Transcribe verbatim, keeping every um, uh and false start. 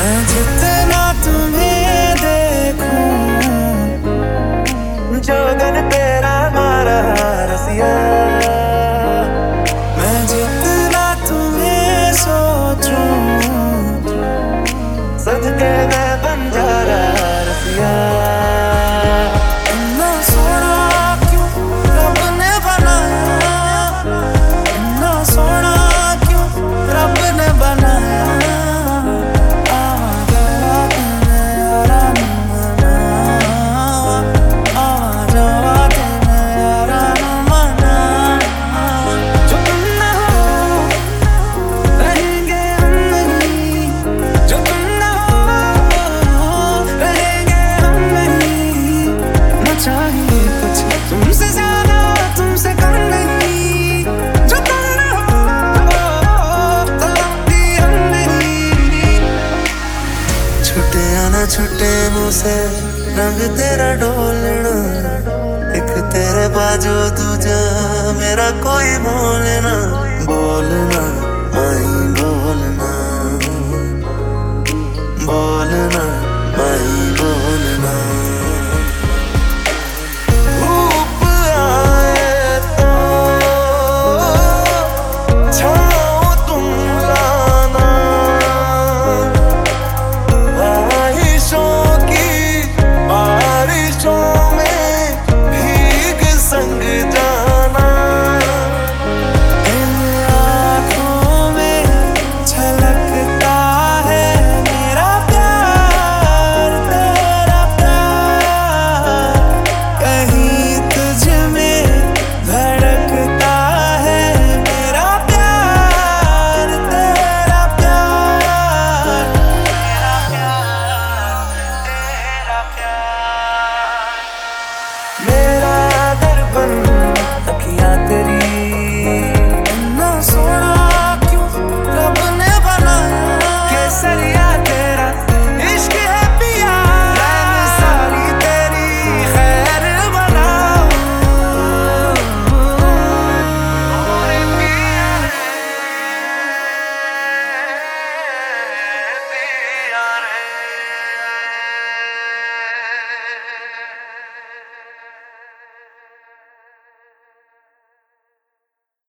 मैं जितना तुम्हें देखूं, जोगन तेरा मारा रसिया। मैं जितना तुम्हें सोचूं, सदके मैं बंजारा रसिया। इतना सोना क्यों रब ने बनाया, इतना सोना क्यों रब ने बनाया। चाहिए कुछ तुमसे ज्यादा, तुमसे कम नहीं, जो तुम न हो तो भी हम नहीं। छुटे आना छुटे मुँह से रंग तेरा डोलना, एक तेरे बाजू दूजा मेरा कोई मोल ना। बोलना आई बोलना।